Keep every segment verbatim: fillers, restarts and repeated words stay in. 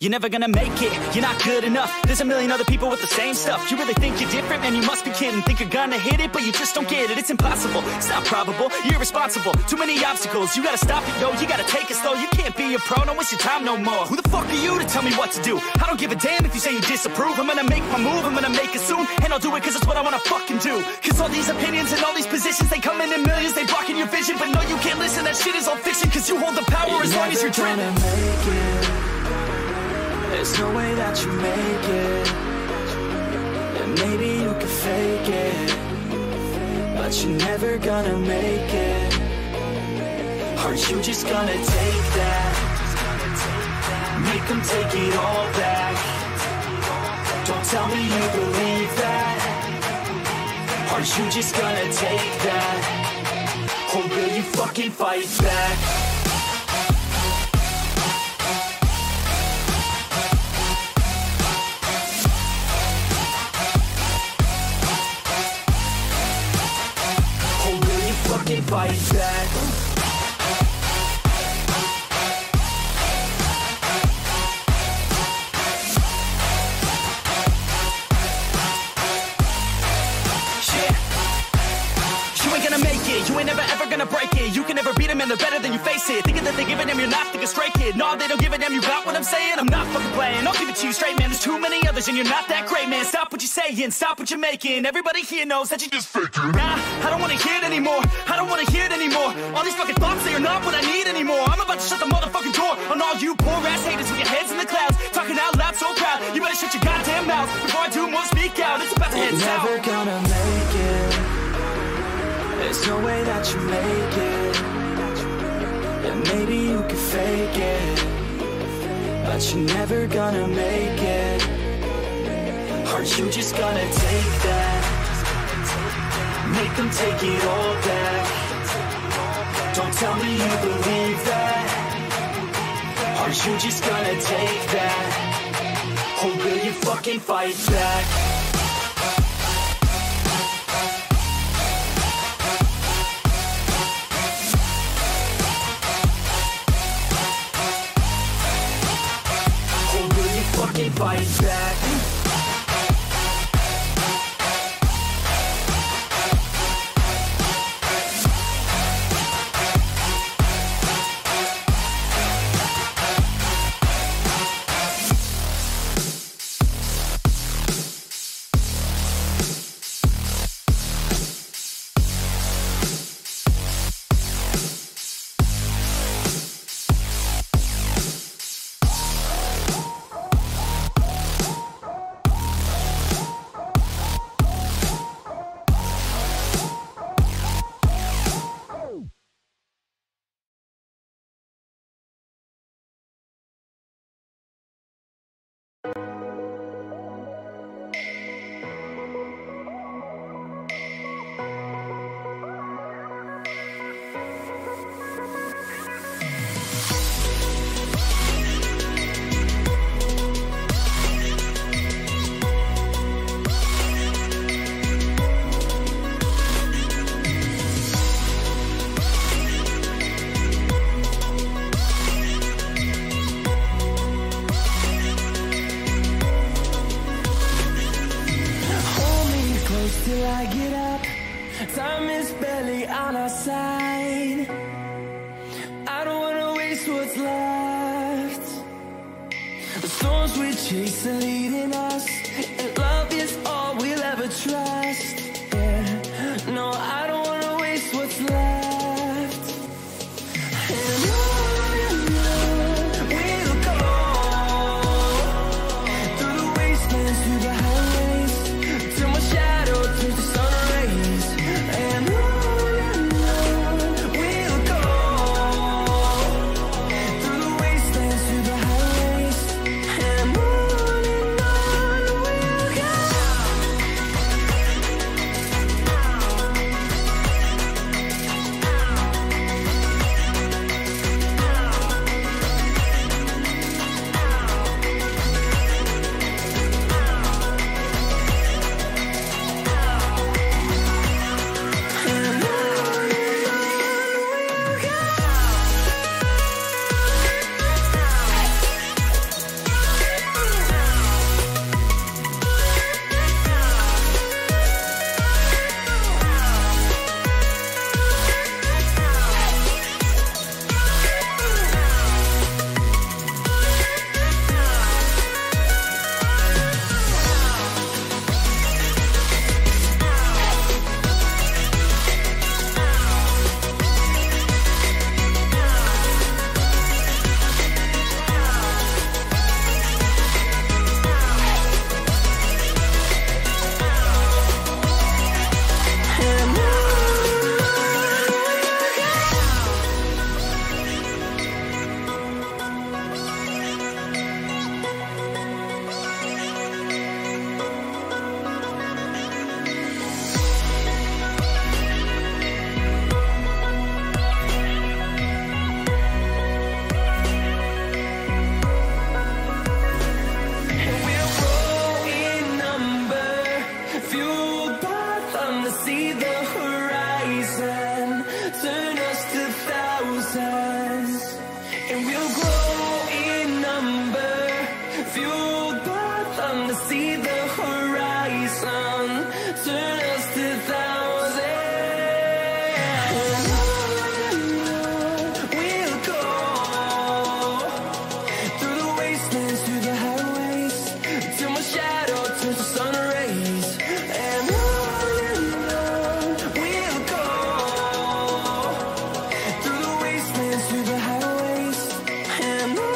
You're never gonna make it, you're not good enough. There's a million other people with the same stuff. You really think you're different? Man, you must be kidding. Think you're gonna hit it, but you just don't get it. It's impossible, it's not probable, you're irresponsible. Too many obstacles, you gotta stop it, yo. You gotta take it slow, you can't be a pro. Don't waste your time no more. Who the fuck are you to tell me what to do? I don't give a damn if you say you disapprove. I'm gonna make my move, I'm gonna make it soon. And I'll do it cause it's what I wanna fucking do. Cause all these opinions and all these positions, they come in in millions, they blocking your vision. But no, you can't listen, that shit is all fiction. Cause you hold the power you're as long as you're driven. Make it. There's no way that you make it. And maybe you can fake it, but you're never gonna make it. Are you just gonna take that? Make them take it all back. Don't tell me you believe that. Are you just gonna take that? Or will you fucking fight back? Fight back. You ain't never ever gonna break it. You can never beat them and they're better than you face it. Thinking that they give a damn, you're not thinking straight, kid. No, they don't give a damn, you got what I'm saying? I'm not fucking playing, I'll give it to you straight, man. There's too many others and you're not that great, man. Stop what you're saying, stop what you're making. Everybody here knows that you just faking. Nah, I don't wanna hear it anymore, I don't wanna hear it anymore. All these fucking thoughts, they are not what I need anymore. I'm about to shut the motherfucking door on all you poor ass haters with your heads in the clouds, talking out loud so proud. You better shut your goddamn mouth before I do more speak out. It's about to head south. Never gonna make it. There's no way that you make it. And maybe you can fake it, but you're never gonna make it. Are you just gonna take that? Make them take it all back. Don't tell me you believe that. Are you just gonna take that? Or will you fucking fight back? Fight back. Time is barely on our side. I don't wanna waste what's left. The storms we chase are leading us, and love is all we'll ever trust. Yeah, no, I don't wanna waste what's left. And on we'll go, through the wastelands, through the highways, till my shadow turns to sun rays. And on and on we'll go, through the wastelands, through the highways. And on and on thousand, turn us to thousands, and we'll grow in number, fueled by thunder, see the horizon, turn us to thousands, and on we'll go, through the wastelands, through the highways, till my shadow turns to sun rays, and on and on we'll go, through the wastelands, through the highways, and on and on we'll go.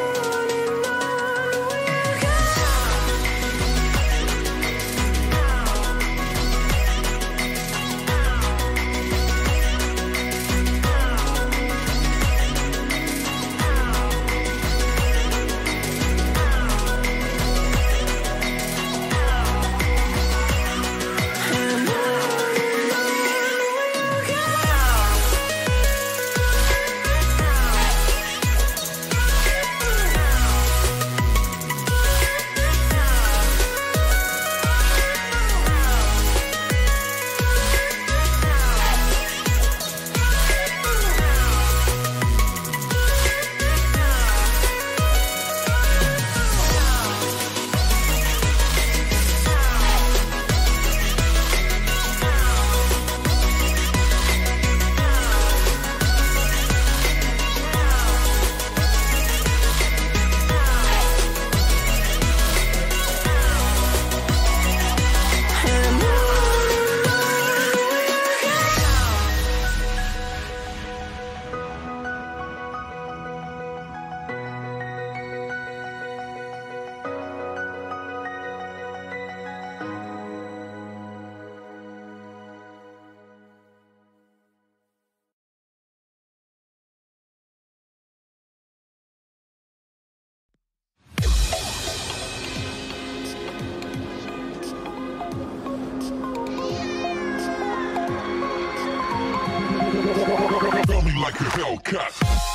Coming like a Hellcat.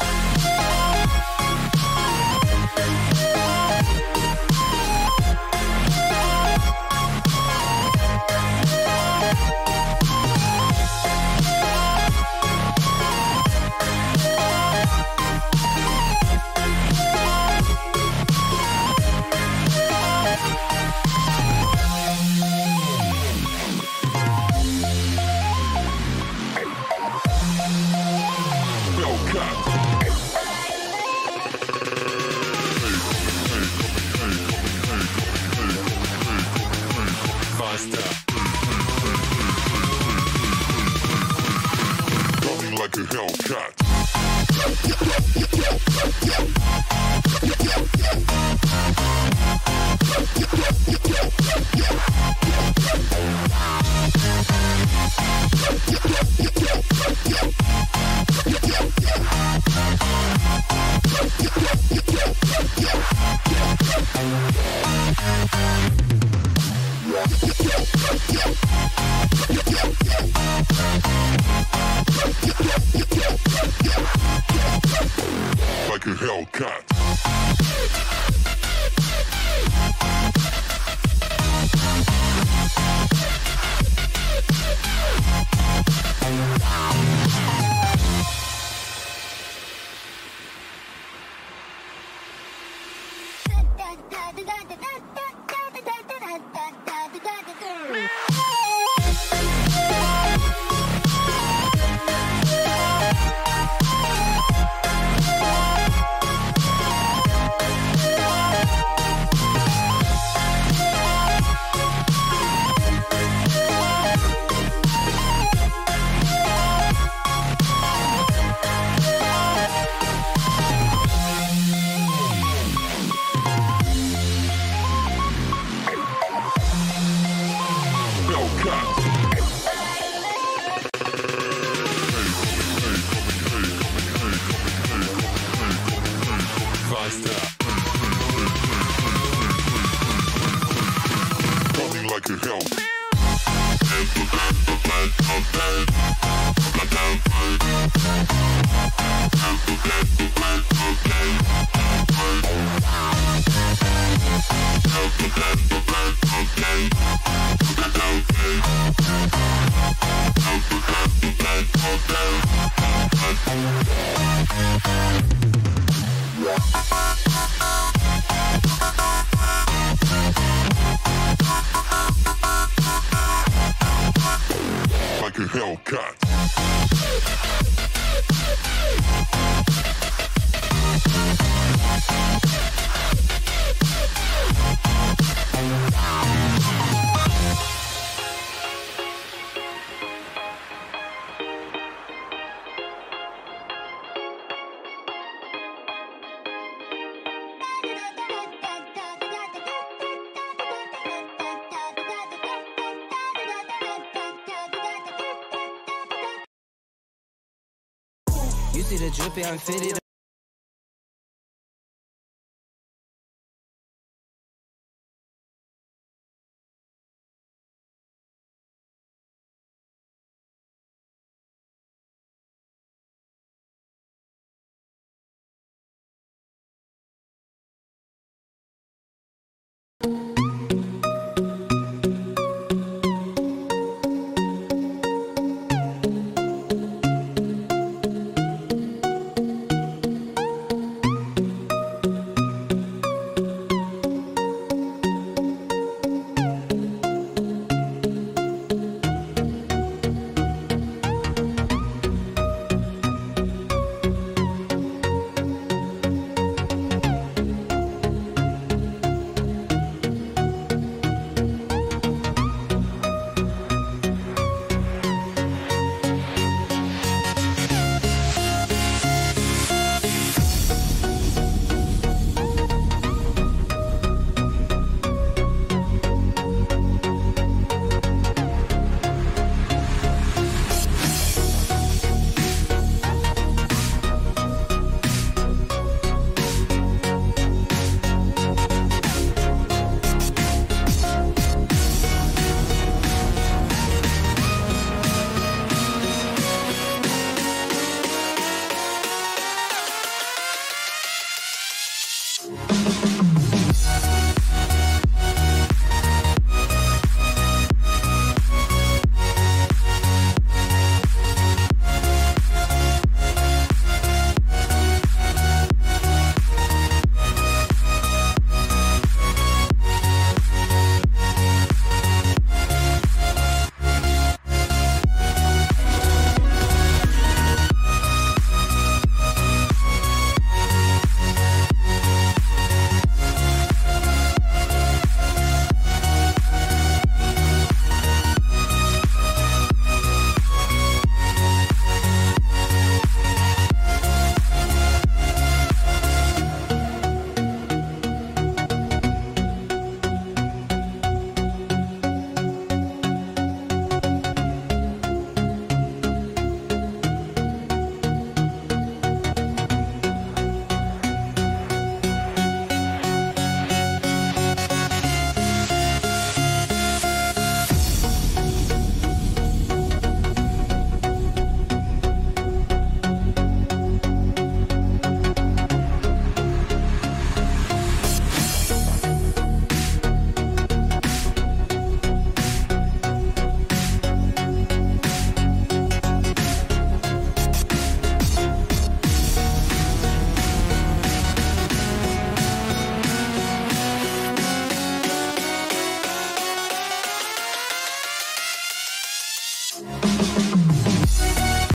Coming like a Hellcat. Like a Hellcat. Coming like a hell. Okay. Like a Hellcat. You see the drippy, I'm fitted.